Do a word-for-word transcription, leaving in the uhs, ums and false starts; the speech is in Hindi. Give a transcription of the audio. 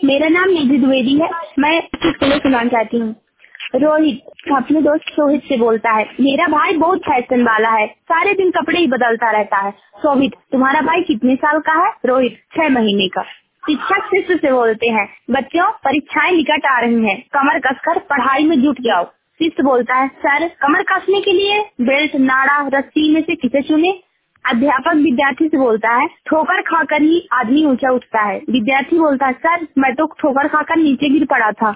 मेरा नाम निधि द्विवेदी है। मैं स्कूल सुनाना चाहती हूँ। रोहित अपने दोस्त सोहित से बोलता है, मेरा भाई बहुत फैशन वाला है, सारे दिन कपड़े ही बदलता रहता है। सोहित, तुम्हारा भाई कितने साल का है? रोहित, छह महीने का। शिक्षक शिष्य से बोलते हैं, बच्चों परीक्षाएं निकट आ रही हैं, कमर कसकर पढ़ाई में जुट जाओ। शिष्य बोलता है, सर कमर कसने के लिए बेल्ट, नाड़ा, रस्सी में से किसे चुने? अध्यापक विद्यार्थी से बोलता है, ठोकर खाकर ही आदमी ऊंचा उठता है। विद्यार्थी बोलता है, सर मैं तो ठोकर खाकर नीचे गिर पड़ा था।